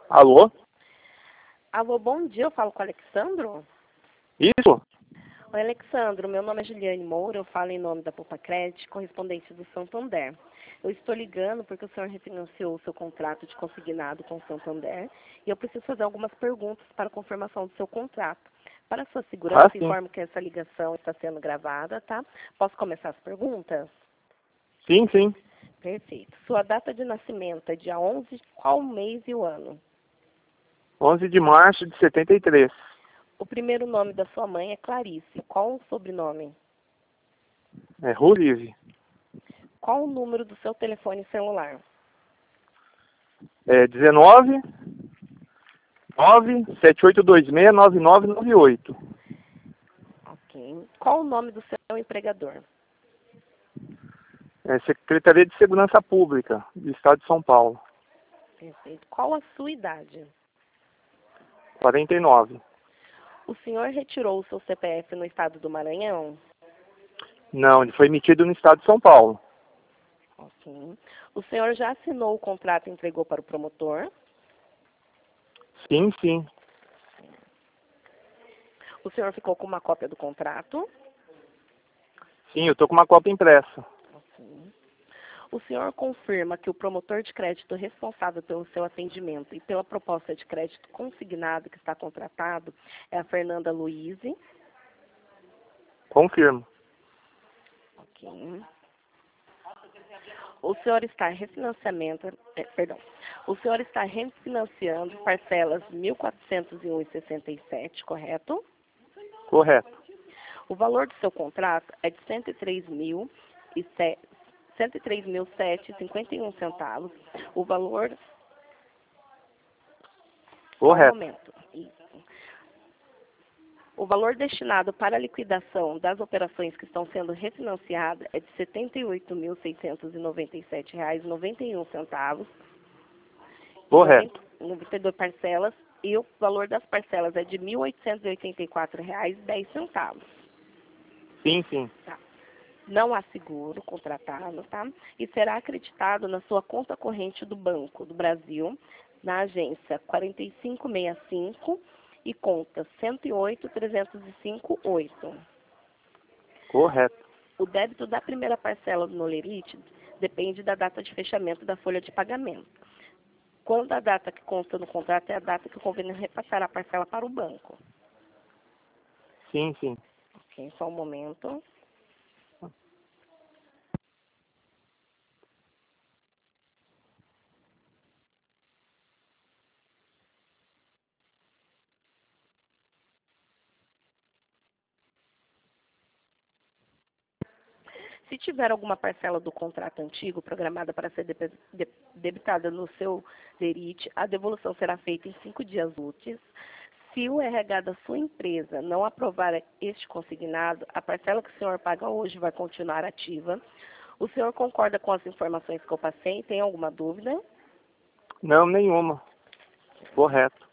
Alô? Alô, bom dia, eu falo com o Alexandro. Isso? Oi, Alexandro, meu nome é Juliane Moura, eu falo em nome da Poupa Crédito, correspondente do Santander. Eu estou ligando porque o senhor refinanciou o seu contrato de consignado com o Santander e eu preciso fazer algumas perguntas para confirmação do seu contrato. Para sua segurança, Sim. informo que essa ligação está sendo gravada, tá? Posso começar as perguntas? Sim, sim. Perfeito. Sua data de nascimento é dia 11, qual mês e o ano? 11 de março de 73. O primeiro nome da sua mãe é Clarice. Qual o sobrenome? É Rulive. Qual o número do seu telefone celular? É 19 97826 9998. Ok. Qual o nome do seu empregador? É Secretaria de Segurança Pública do Estado de São Paulo. Perfeito. Qual a sua idade? 49. O senhor retirou o seu CPF no estado do Maranhão? Não, ele foi emitido no Estado de São Paulo. Ok. O senhor já assinou o contrato e entregou para o promotor? Sim, sim. O senhor ficou com uma cópia do contrato? Sim, eu tô com uma cópia impressa. Ok. O senhor confirma que o promotor de crédito responsável pelo seu atendimento e pela proposta de crédito consignado que está contratado é a Fernanda Luize? Confirmo. Ok. O senhor está o senhor está refinanciando parcelas 1.401,67, correto? Correto. O valor do seu contrato é de 103.007,51 centavos. O valor... Só um Correto. momento. Isso. O valor destinado para a liquidação das operações que estão sendo refinanciadas é de R$ 78.697,91. Correto. 92 parcelas, e o valor das parcelas é de R$ 1.884,10. Sim, sim. Tá. Não há seguro contratado, tá? E será acreditado na sua conta corrente do Banco do Brasil, na agência 4565 e conta 108.305.8. Correto. O débito da primeira parcela do Nolerite depende da data de fechamento da folha de pagamento. Quando a data que consta no contrato é a data que convém repassar a parcela para o banco. Sim, sim. Ok, só um momento. Se tiver alguma parcela do contrato antigo programada para ser debitada no seu DERIT, a devolução será feita em 5 dias úteis. Se o RH da sua empresa não aprovar este consignado, a parcela que o senhor paga hoje vai continuar ativa. O senhor concorda com as informações que eu passei? Tem alguma dúvida? Não, nenhuma. Correto.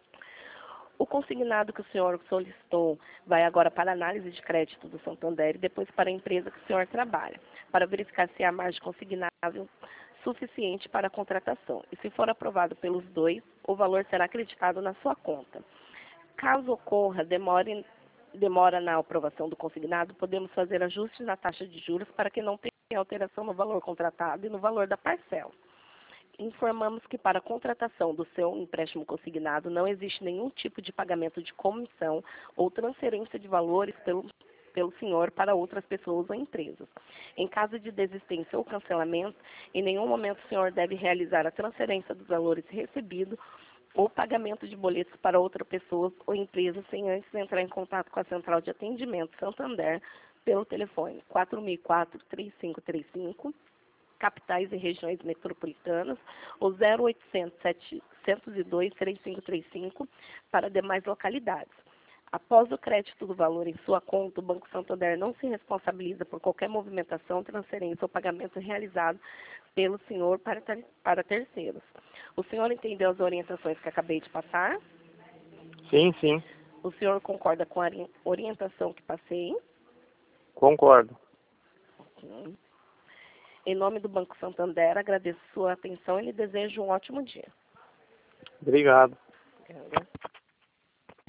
O consignado que o senhor solicitou vai agora para a análise de crédito do Santander e depois para a empresa que o senhor trabalha, para verificar se há margem consignável suficiente para a contratação. E se for aprovado pelos dois, o valor será acreditado na sua conta. Caso ocorra demora na aprovação do consignado, podemos fazer ajustes na taxa de juros para que não tenha alteração no valor contratado e no valor da parcela. Informamos que para a contratação do seu empréstimo consignado não existe nenhum tipo de pagamento de comissão ou transferência de valores pelo senhor para outras pessoas ou empresas. Em caso de desistência ou cancelamento, em nenhum momento o senhor deve realizar a transferência dos valores recebidos ou pagamento de boletos para outra pessoa ou empresa sem antes entrar em contato com a Central de Atendimento Santander pelo telefone 4004-3535, capitais e regiões metropolitanas, ou 0800 702 3535 para demais localidades. Após o crédito do valor em sua conta, o Banco Santander não se responsabiliza por qualquer movimentação, transferência ou pagamento realizado pelo senhor para terceiros. O senhor entendeu as orientações que acabei de passar? Sim, sim. O senhor concorda com a orientação que passei? Concordo. Ok. Em nome do Banco Santander, agradeço sua atenção e lhe desejo um ótimo dia. Obrigado. Obrigada.